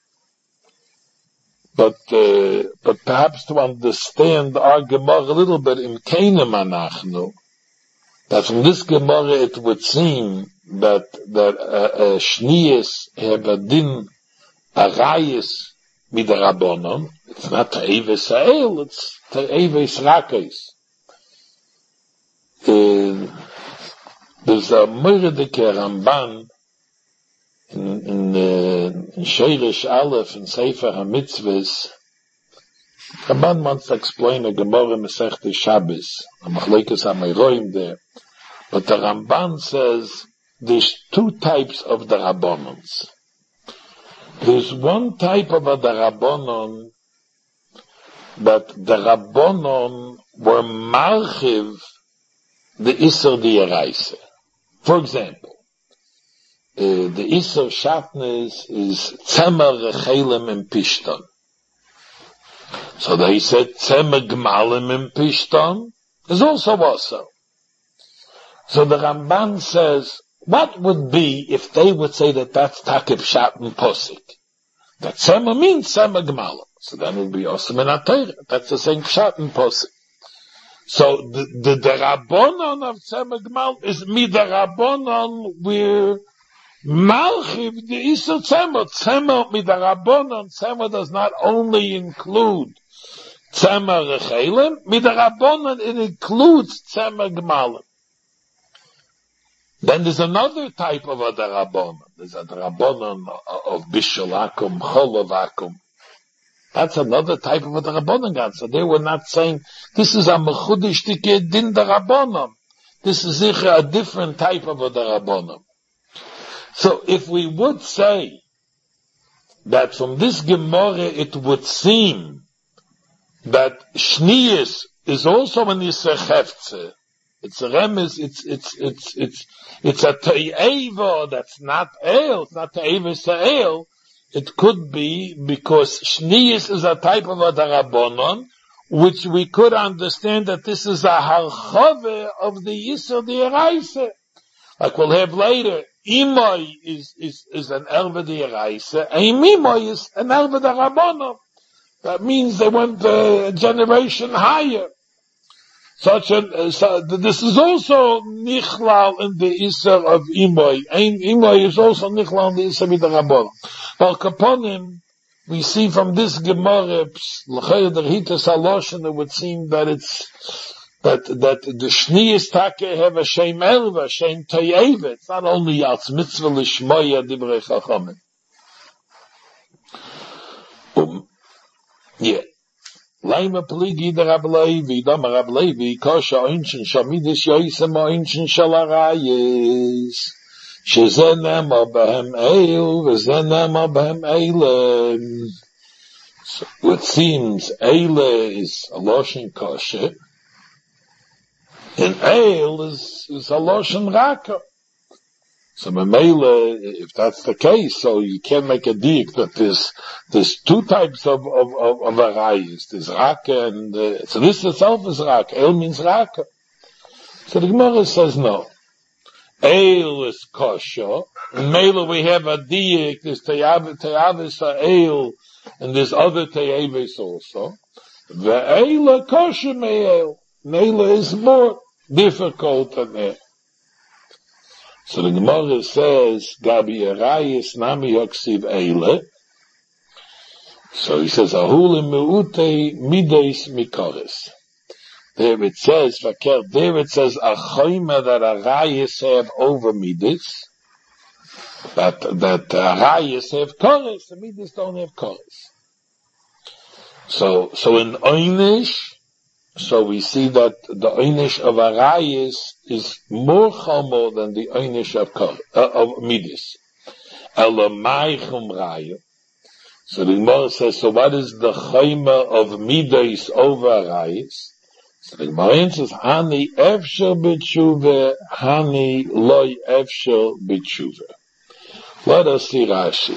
But perhaps to understand our Gemara a little bit in Keinem Anachnu, that from this Gemara it would seem that Shniyas have a din arayis midarabonon. It's not Te'eves ha'el, it's Te'eves rakos. There's a Moridike Ramban in Sheirish Aleph in Sefer HaMitzvahs. Ramban wants to explain a Gemara Masechta Shabbos, a Machlekes HaMeiroim there. But the Ramban says there's two types of the Rabbanons. There's one type of a Rabbanon that the Rabbanon were marchiv the Isser Diaraise. For example, the Isser Shatnes is Tzemer Rechelem and Pishton. So they said Tzemer Gmalim and Pishton is also. So the Ramban says, what would be if they would say that that's Takib Shat and Posik? That Tzemer means Tzemer Gmalim. So then it would be Osam and Atayr. That's the same Shat and Posik. So the Rabbanon of Tzemer Gmalim is Midarabonon where Malchiv the Isser Tzemer. Tzemer Midarabonon. Tzemer does not only include Tzemer Rechelim, mit der Rabbonon it includes Tzemer Gemalim. Then there's another type of a Rabbonon. There's a Rabbonon of Bishul Akum, Cholov Akum. That's another type of a Rabbonon God. So they were not saying, this is a Mechudish Tike Din der Rabbonon. This is a different type of a Rabbonon. So if we would say that from this Gemara it would seem that Shnius is also an Yisra Heftze. It's a remes, it's a Te'eva that's not Ale, it's not Te'eva, it's a Ale. It could be because Shnius is a type of a Darabonon, which we could understand that this is a Harchove of the Yisra D'Yeraisa. Like we'll have later, Imoy is an Elva D'Yeraisa, and Mimoy is an Elva D'Rabonon. That means they went a generation higher. So this is also Nichlal in the Isser of Imoy. Imoy is also Nichlal in the Isser of the Rabbon. But Kaponim, we see from this Gemara, L'chayr der Hitas Haloshen, it would seem that that the Shniyas Take have a Shem Elva, Shem Toyeva. It's not only Yatz Mitzvah Lishmoya Divrei Chachamim. Yeah. Laima Pligi der Rab Levi, Dama Rab Levi, Kosha Oinchen Shamidis Yoisem Oinchen Shalarayis, Sheze Nema Behem Eil, Veze Nema Behem Eilem. So it seems Eile is a Loshen Kosha, and Eil is a Loshen Raka. So Mamela, if that's the case, so you can't make a dig that there's two types of arayis. There's Raka and, so this itself is Raka. El means Raka. So the Gemara says no. El is kosher. In Mela we have a dig, there's Teyavis El, and there's other Teyavis also. The El kosher me'el. Mela is more difficult than El. So the Gemara says, Gabi Arayis Nami Yoksiv Eile. So he says, Ahuli Meute Mides Mikoris. There it says, Achoyma that Arayis have over Mides, that Arayis have Koris, and Mides don't have Koris. So in Oynish, so we see that the Oynish of Arayis is more chomo than the Oynish of Midas. Elamai chum raya. So the Gemara says, so what is the chayma of Midas over Arayis? So the Gemara answers, Hani efshel b'tshuva, Hani loy efshel b'tshuva. Let us see Rashi.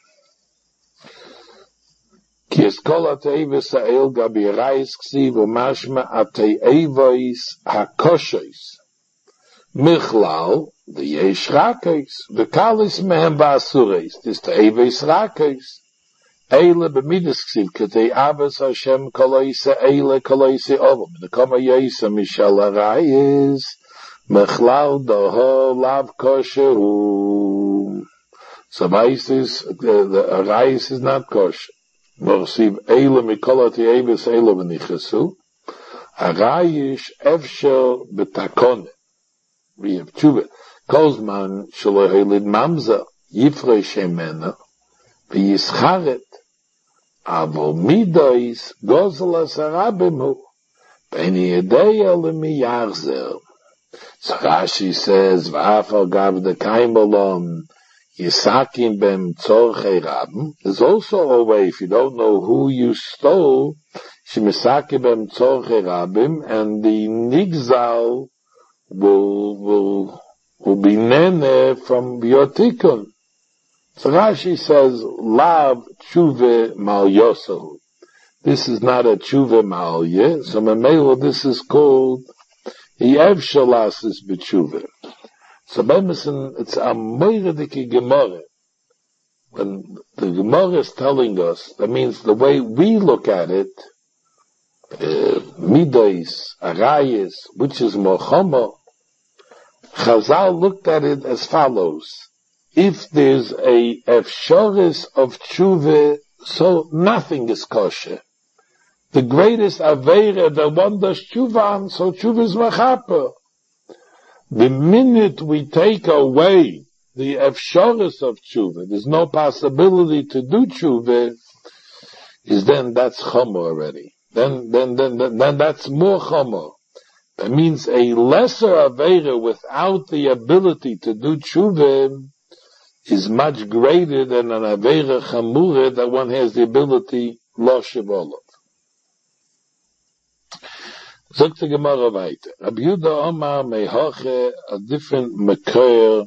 Ki es kol ateivis ha'el gabi Arayis ksiv u'mashma ateivis ha'koshois. Michlal, the yesh rakes, the kalis mehem ba'asures, this te'evis rakes. Eile b'midas ksiv, k'tei avas Hashem koloise eile koloise ovom. The kama yesa mishal Arayis, michlal doho lav kosher. So the Arayis is not kosher. Morsiv eile mikola te'evis eile v'nichasu. Arayish efshel b'takone. We have tshuva. Kozman shelo helid mamza yifrei shemena v'yischaret avo midois gozelas harabimhu b'eni yedeya lemiyachzer. So Rashi says v'afal gav de kaimelon yisakim bem tzorchei rabim. There's also a way, if you don't know who you stole, shemisakim bem tzorchei rabim, and the nigzal will be nene from your tikkun. So Rashi says, Lav tshuve mal yosahu. This is not a tshuve mal ye. So Mamelo, this is called Yev Shalasis b'tshuve. So Bemison, it's a moiredike Gemara. When the Gemara is telling us, that means the way we look at it, Midas, Arayis, which is Mochama, Chazal looked at it as follows. If there's a efshoris of tshuva, so nothing is kosher. the greatest Aveira that one does tshuva, so tshuva is machaper. The minute we take away the efshoris of tshuva, there's no possibility to do tshuva, is then that's chomer already. Then that's more chomer. That means a lesser Aveira without the ability to do tshuva is much greater than an Aveira chamura that one has the ability lo shivolov. Sagt die Gemara weiter. Rabbi Yehuda Omar mehoche a different makor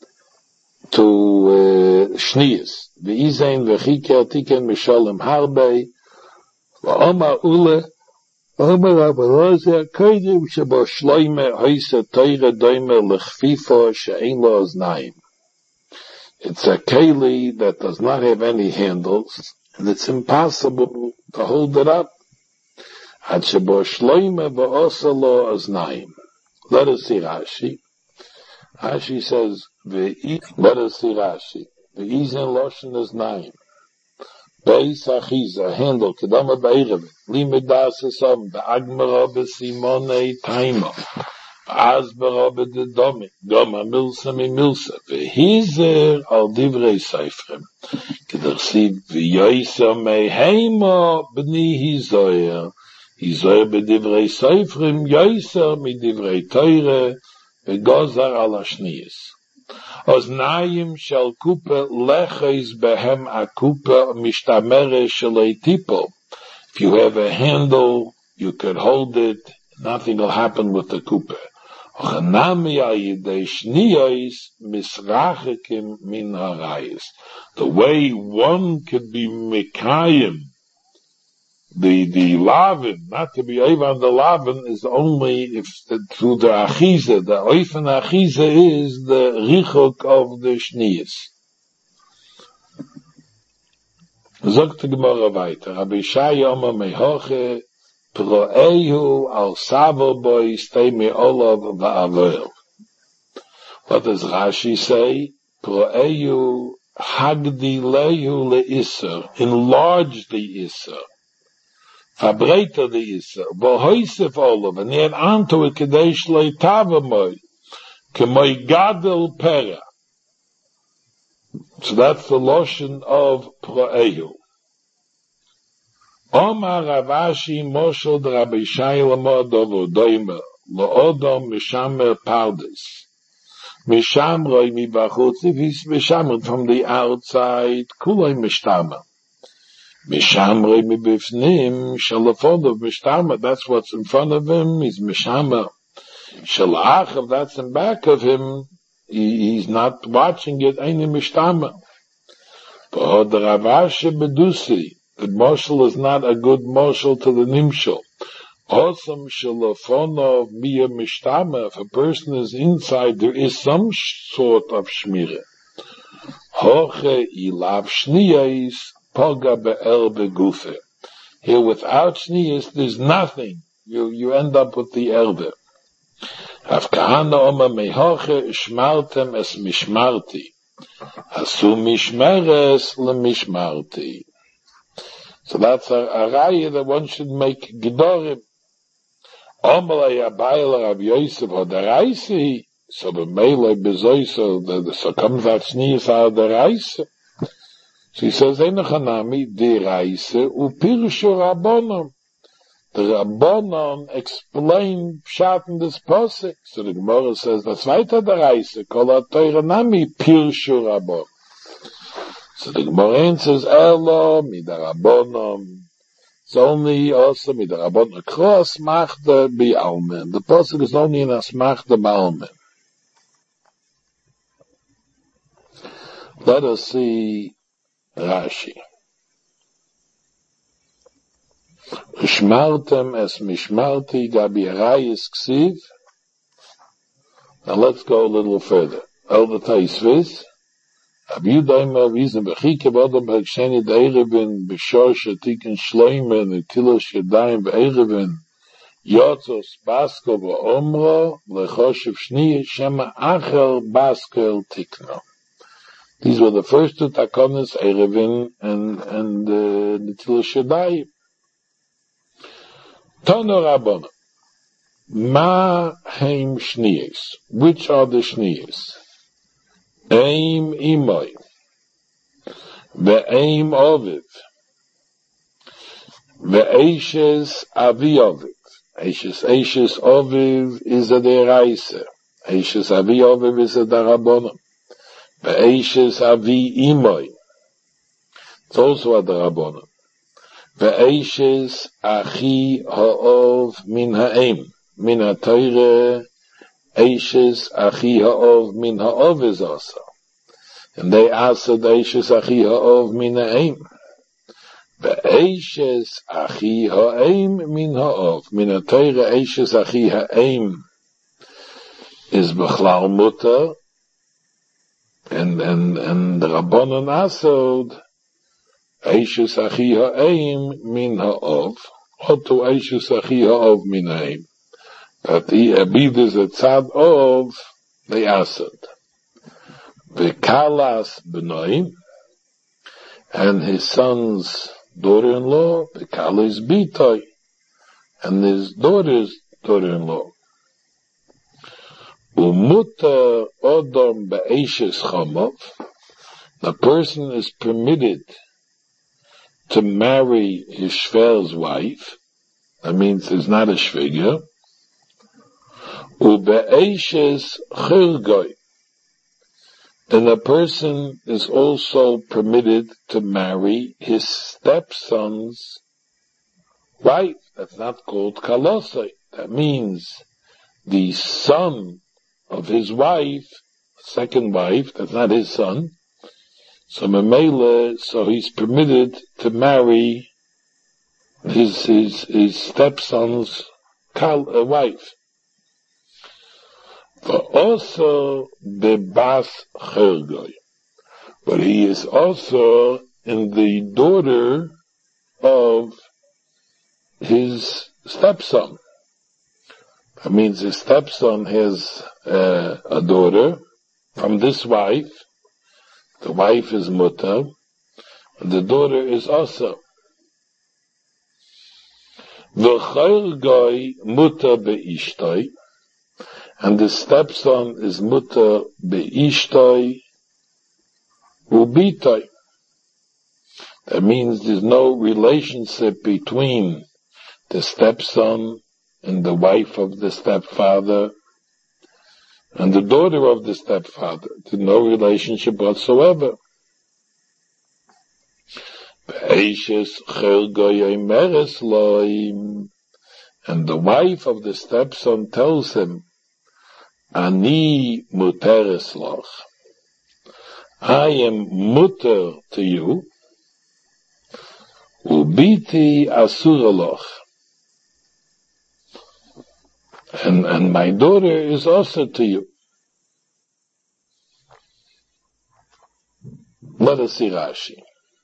to Shnius. V'izein v'chiker tiken misholem harbei. V'omar ule Omar Abelazar koidim shebo shloime hoise teire doime lechfifo she'ein lo oznaim. It's a keli that does not have any handles, and it's impossible to hold it up. Ad shebo shloime v'osa lo oznaim. Let us see Rashi. Rashi says, let us see Rashi. V'izin loshen oznaim. Beis achiza, handle, kedama ba'irav, limedas esom, ba'agmara b'simone taima, ba'azbara b'dedomi, goma milsa mi-milsa, v'hizer al divrei seifrem, k'dersiv v'yoyser meheima b'ni hizoyer, hizoyer b'divrei seifrem, yoyser mi-divrei teire, v'gozar al ashniyas. Oznayim shel kupa leches behem a kupa mishtamere shelei tipo. If you have a handle, you could hold it, nothing will happen with the kupa. Ochanami ayidei shniyos misrachekim min harayis. The way one could be mekayim, the lavin, not to be over on the lavin, is only if through the achiza. The oifen achiza is the richok of the shniyas. Zogt the Gemara weiter. Rabbi Shai Omer mehoche proehu al savo boy stay me olav va'avel. What does Rashi say? Proehu hagdi lehu le'isser. Enlarge the isser. Verbreiter the Isser, Bohoisef Olav, and add onto it Kadesh Leitavamoy, Kemoy Gadel Pera. So that's the lotion of Proehu. Omar Ravashi Moshel Rabbi Shai Lamodovo Doimer, Loodom Mishamer Pardes. Mishamroi Mibachutz, if he's Mishamer from the outside, Kuloi Mishtama. Mishamre mibifnim shalafod of mishtama. That's what's in front of him. He's mishama. Shalachav. That's in back of him. He's not watching it. Ain't mishtama. But the Ravashi bedusi. The moshel is not a good moshel to the nimshel. Osam shalafonov miya mishtama. If a person is inside, there is some sort of shmira. Hoche ilav shniyais. Poga be'el begufe. Here without shniyas, there's nothing. You end up with the elder. Rav Kahana Omer mehoche ishmartem es mishmarti. Asu mishmeres le mishmarti. So that's a raya that one should make gedorim. Omer yabayel Rav Yosef hodaraisi. So b'meiloi bezoiso, so comes that shniyas out the raisa. So he says, Einachanami, de Reise, Upirshu Rabbonon. The Rabbonon explain Pshat in this posik. So the Gemara says, that's weiter de Reise, Kol HaTorah Nami, Pirshu Rabbon. So the Gemara answers, Elo, Mida Rabbonon. It's only also Mida Rabbonon. Across Machda Bi'almen. The posik is only in Asmachda Ba'almen. Let us see Rashi. Mishmartem es mishmarti gabi arayis ksiv. Now let's go a little further. El the Taisvis. Abiyudayma vizim bechike bodam b'heksheni d'eirevin b'shor shetikin shloime netilos yadayim b'eirevin yotzos basko v'omro lechoshev shni shema achel baskel tikno. These were the first two takonis, Erevin and the Netilas Yadayim. Tano Rabbanan. Ma heim shniyos. Which are the shniyos? Aim imoy. Ve'aim oviv. Ve'eshes avi oviv. Eshes oviv is a deraisa. Eshes avi oviv is a darabonim. Ve'eshes avi imoy. It's also a darabonim. Ve'eshes achi ha'ov min ha'em. Min ha'toire. Eshes achi ha'ov min ha'ov is also. And they answered Eshes achi ha'ov min ha'em. Ve'eshes achi ha'em min ha'ov. Min ha'toire Eshes achi ha'em is b'chlal mutter. And the Rabbanan answered Eshes achi ha'em min ha'ov. Oto Eshes achi ha'ov min ha'em. That the Abid is a tzad of, they answered. V'kalas b'noim, and his son's daughter-in-law, v'kalas b'toy, and his daughter's daughter-in-law. Umuta odom b'eshes chamov, the person is permitted to marry his shver's wife, that means it's not a shviga, u'be'eshes chirgoy, and a person is also permitted to marry his stepson's wife. That's not called kalosai. That means the son of his wife, second wife, that's not his son. So Memele, so he's permitted to marry his stepson's wife. But also bebas chergoy, but he is also in the daughter of his stepson. That means his stepson has a daughter from this wife. The wife is mutter, and the daughter is also. V'chergoy mutter be'ishtoi, and the stepson is mutter be'ishtoi u'bitoi. That means there's no relationship between the stepson and the wife of the stepfather and the daughter of the stepfather. There's no relationship whatsoever. And the wife of the stepson tells him, Ani muteres loch. I am mutter to you. Ubiti asura loch. And my daughter is also to you. Let us see Rashi.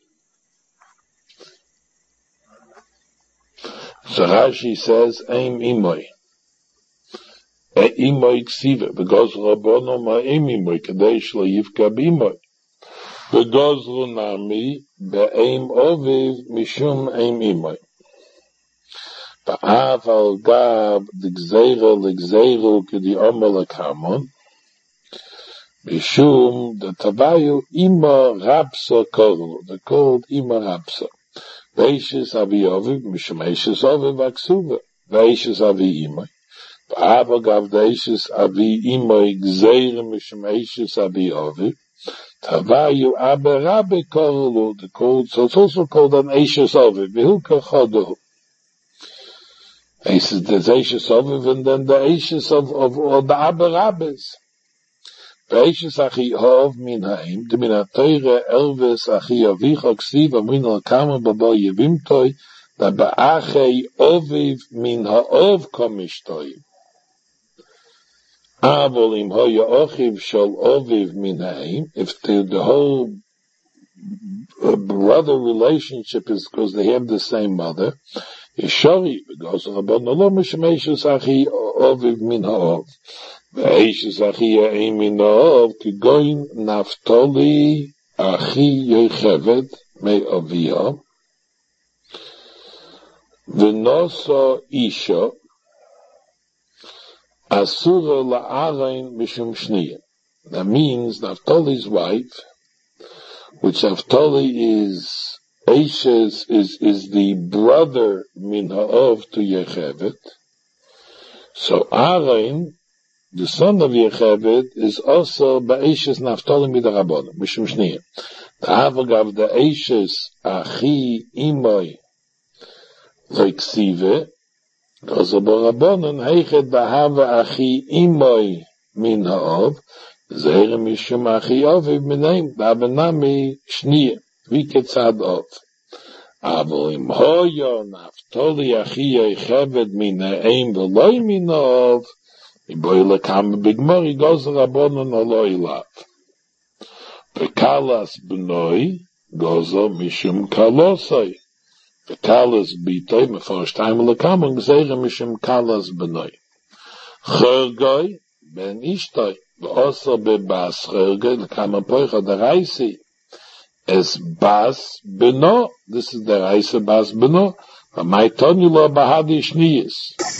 So Rashi says, Eim imoy. Imoy ksiva, because Rabbono ma imoy, kadesh lo yivka b'imoy. Because Runami, be'eim oviv, mishum eim imoy. Ba'av al gab, l'gzeira, k'di omer l'kamon, mishum, the tavayu, ima rapsa korlu, the called ima rapsa. Ve'eshes avi oviv, mishum eshes oviv aksuva, ve'eshes avi imoy. Ba'av gav de'eshes avi imoy gzeira, mishum eshes avi oviv, tavayu abe rabbe korlu, the called, so it's also called an eshes oviv, v'hilka chodu. He says there's Eshes Oviv and then the Eshes of the Abba Rabbis. Eshes Achi Hov min ha'im, the min ha'teire Elves Achi Avicha Ksiv Amin al-Kama Baba Yevimtoi, the Ba'achei Oviv min ha'ov Komishtoi. Avol im hoya ochiv shal Oviv min ha'im, if the whole brother relationship is because they have the same mother, Yeshari, because Rabban Olam Mishmeshes Achi Oviv min ha'ov. Ve'eshes Achi ha'im min ha'ov, Kigoin Naftali Achi Yochevet me Aviyah. V'noso isha asura la'arain mishum shniya. That means Naphtali's wife, which Naphtali is Eishes, is the brother min ha'ov to Yechevet. So Aaron, the son of Yechevet, is also Ba'eshes Naphtali midarabonim, mishum shniya. The Avagav the Eishes achi imoy loiksive, also barabonim heichet bahava achi imoy min ha'ov, Zeire mishum achi oviv minaim, ba'benami shniya, v'ketzad ov. Avo im hoyo Naphtali achi Yechevet min ha'eim v'loi min ha'ov, iboy lekam b'gmori gozer rabonon oloi lav. V'kalas b'noi gozer mishum kalosoi. V'kalas b'itoi meforsh taim lekam gzeire mishum kalas b'noi. Chorgoi ben ishtoi. Also bebas chorgoi lekam apoicha deraisi. Es bas beno. This is deraisi bas beno. V'mai tonu lo bahadi shniyis.